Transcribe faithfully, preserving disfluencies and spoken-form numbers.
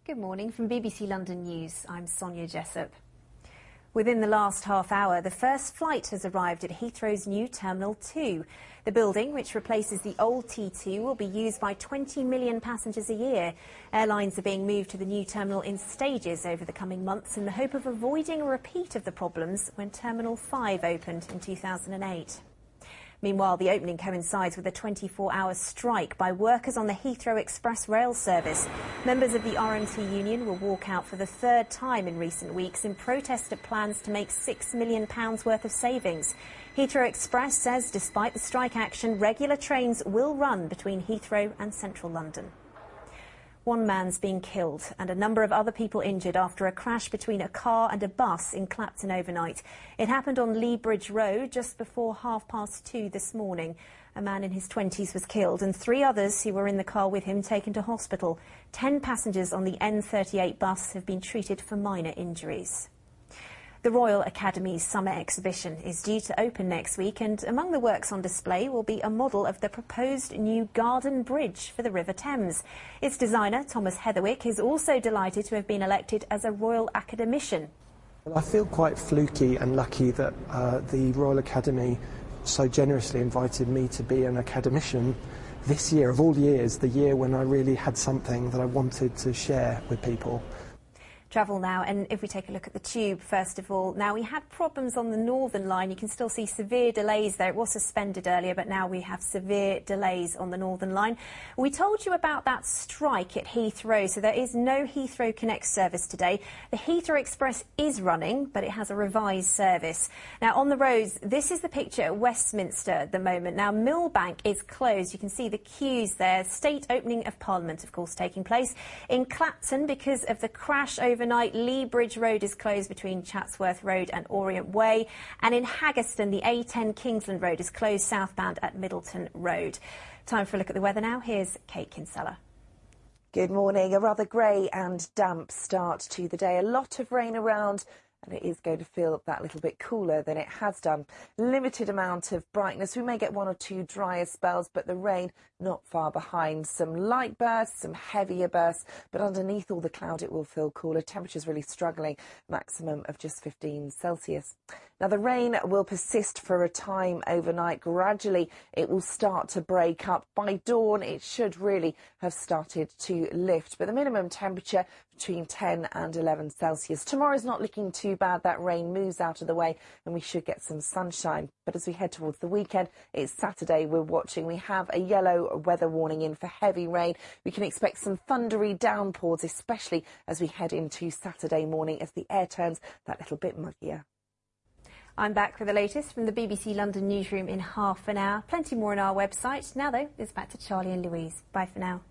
Good morning from B B C London News. I'm Sonia Jessup. Within the last half hour, the first flight has arrived at Heathrow's new Terminal two. The building, which replaces the old T two, will be used by twenty million passengers a year. Airlines are being moved to the new terminal in stages over the coming months in the hope of avoiding a repeat of the problems when Terminal five opened in two thousand eight. Meanwhile, the opening coincides with a twenty-four hour strike by workers on the Heathrow Express rail service. Members of the R M T union will walk out for the third time in recent weeks in protest at plans to make six million pounds worth of savings. Heathrow Express says despite the strike action, regular trains will run between Heathrow and central London. One man's been killed and a number of other people injured after a crash between a car and a bus in Clapton overnight. It happened on Lea Bridge Road just before half past two this morning. A man in his twenties was killed and three others who were in the car with him taken to hospital. Ten passengers on the N thirty-eight bus have been treated for minor injuries. The Royal Academy's summer exhibition is due to open next week, and among the works on display will be a model of the proposed new garden bridge for the River Thames. Its designer, Thomas Heatherwick, is also delighted to have been elected as a Royal Academician. Well, I feel quite fluky and lucky that uh, the Royal Academy so generously invited me to be an academician this year, of all years, the year when I really had something that I wanted to share with people. Travel now, and if we take a look at the Tube first of all, now we had problems on the Northern Line. You can still see severe delays there. It was suspended earlier, but now we have severe delays on the Northern Line. We told you about that strike at Heathrow, so there is no Heathrow Connect service today. The Heathrow Express is running, but it has a revised service. Now on the roads, this is the picture at Westminster at the moment. Now Millbank is closed. You can see the queues there. State opening of Parliament, of course, taking place. In Clapton, because of the crash over Overnight, Lea Bridge Road is closed between Chatsworth Road and Orient Way. And in Haggerston, the A ten Kingsland Road is closed southbound at Middleton Road. Time for a look at the weather now. Here's Kate Kinsella. Good morning. A rather grey and damp start to the day. A lot of rain around, and it is going to feel that little bit cooler than it has done. Limited amount of brightness. We may get one or two drier spells, but the rain not far behind. Some light bursts, some heavier bursts, but underneath all the cloud it will feel cooler. Temperatures really struggling, maximum of just fifteen Celsius. Now the rain will persist for a time overnight. Gradually it will start to break up. By dawn it should really have started to lift, but the minimum temperature between ten and eleven Celsius. Tomorrow's not looking too bad. That rain moves out of the way and we should get some sunshine. But as we head towards the weekend, it's Saturday we're watching. We have a yellow weather warning in for heavy rain. We can expect some thundery downpours, especially as we head into Saturday morning as the air turns that little bit muggier. I'm back with the latest from the B B C London newsroom in half an hour. Plenty more on our website. Now though, it's back to Charlie and Louise. Bye for now.